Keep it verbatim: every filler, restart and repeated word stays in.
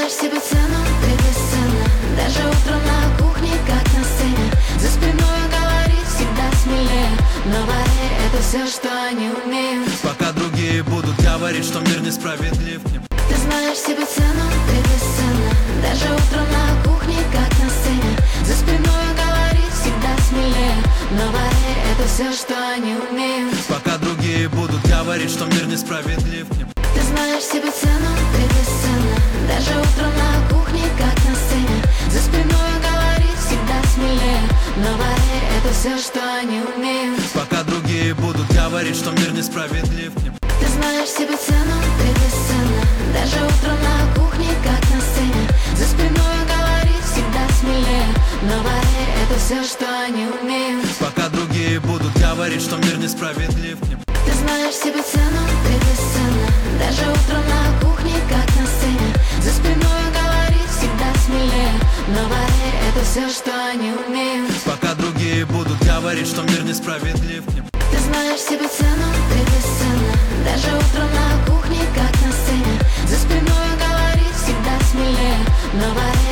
знаешь себе цену, ты бесценна. Даже утром на кухне, как на сцене. За спиной говорить всегда смелее. Но поверь, это все, что они умеют. Пока другие будут говорить, что мир несправедлив к ним. Ты знаешь себе цену, ты бесценна. Даже утром на кухне, как на сцене. За спиной говорить всегда смелее. Но поверь, это все, что они умеют. Пока другие будут говорить, что мир несправедлив к ним. Ты знаешь себе цену, ты бесценна. Даже утром на кухне, как на сцене. За спиной говорить всегда смелее. Но поверь, это все, что они умеют. Пока другие будут говорить, что мир несправедлив к ним. Ты знаешь себе цену, ты бесценна. Даже утром на кухне, как на сцене. За спиной говорить всегда смелее. Но поверь, это все, что они умеют. Пока другие будут говорить, что мир несправедлив к ним. Ты знаешь себе цену, ты бесценна. Даже утром на кухне, как на сцене. За спиной говорить всегда смелее. Но поверь, это все, что они умеют. Пока другие будут говорить, что мир несправедлив к ним. Ты знаешь себе цену,